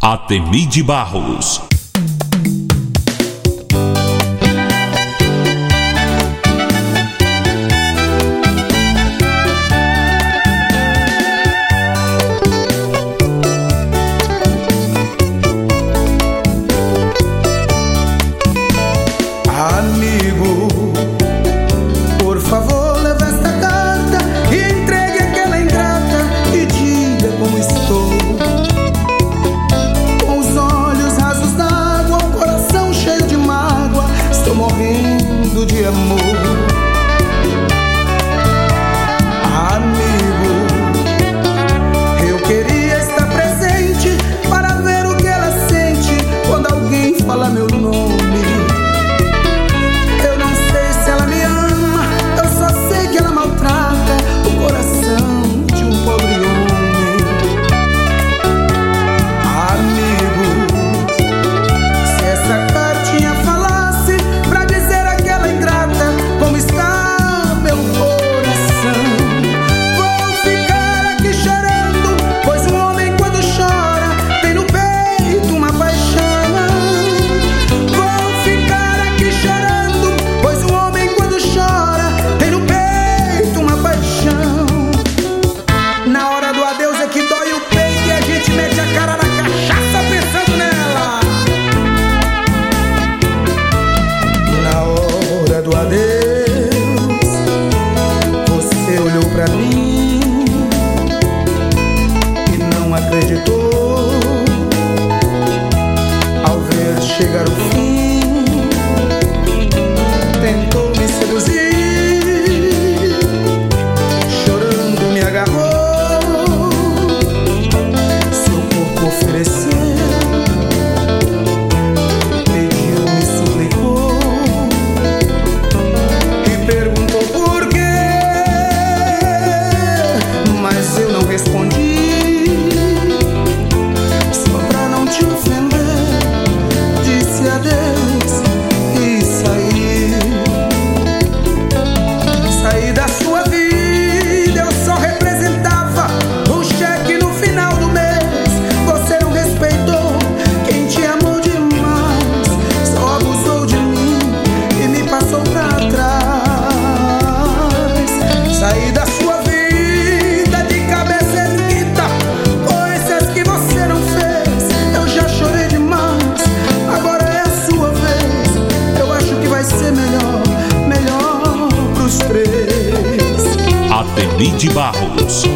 Atemide Barros. Amigo, por favor, leve esta carta e entregue aquela ingrata e diga como estou. Com os olhos rasos d'água, o coração cheio de mágoa, estou morrendo de amor. Amigo, eu queria estar presente para ver o que ela sente quando alguém fala meu nome. Do adeus, você olhou pra mim e não acreditou ao ver chegar o fim. Tentou me seduzir, chorando me agarrou, seu corpo ofereceu. Respondi, só pra não te ofender, disse adeus e saí da sua vida. Eu só representava um cheque no final do mês. Você não respeitou quem te amou demais, só abusou de mim e me passou pra trás. Saí da sua vida Atemide Barros.